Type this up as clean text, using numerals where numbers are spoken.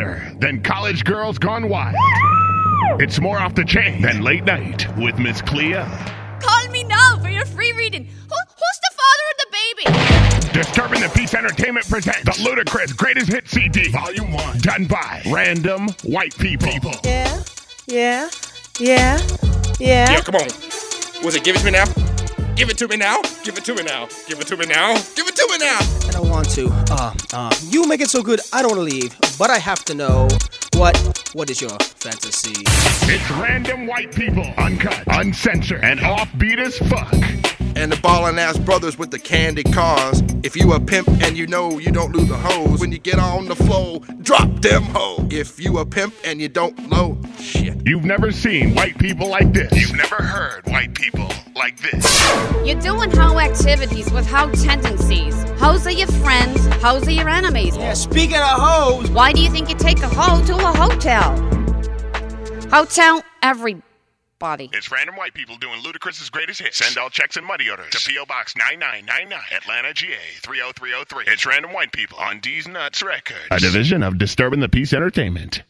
funnier than College Girls Gone Wild. It's more off the chain than Late Night with Miss Clea. Call me now for your free reading. Who's the father of the baby? Disturbing the Peace Entertainment presents the Ludacris Greatest Hit CD, Volume 1, done by Random White People. Yeah, come on. Was it give it to me now? Give it to me now. Give it to me now. Give it to me now. Give it to me now. I don't want to. You make it so good, I don't want to leave. But I have to know, what is your fantasy? It's Random White People, uncut, uncensored, and offbeat as fuck. And the ballin' ass brothers with the candy cars. If you a pimp and you know you don't lose the hoes, when you get on the floor, drop them hoes. If you a pimp and you don't know shit. You've never seen white people like this. You've never heard white people like this. You're doing how activities with how tendencies. Hoes are your friends, hoes are your enemies. Yeah, speaking of hoes. Why do you think you take a hoe to a hotel? Hotel everybody. It's Random White People doing Ludacris's greatest hits. Send all checks and money orders to P.O. Box 9999, Atlanta, GA 30303. It's Random White People on D's Nuts Records, a division of Disturbing the Peace Entertainment.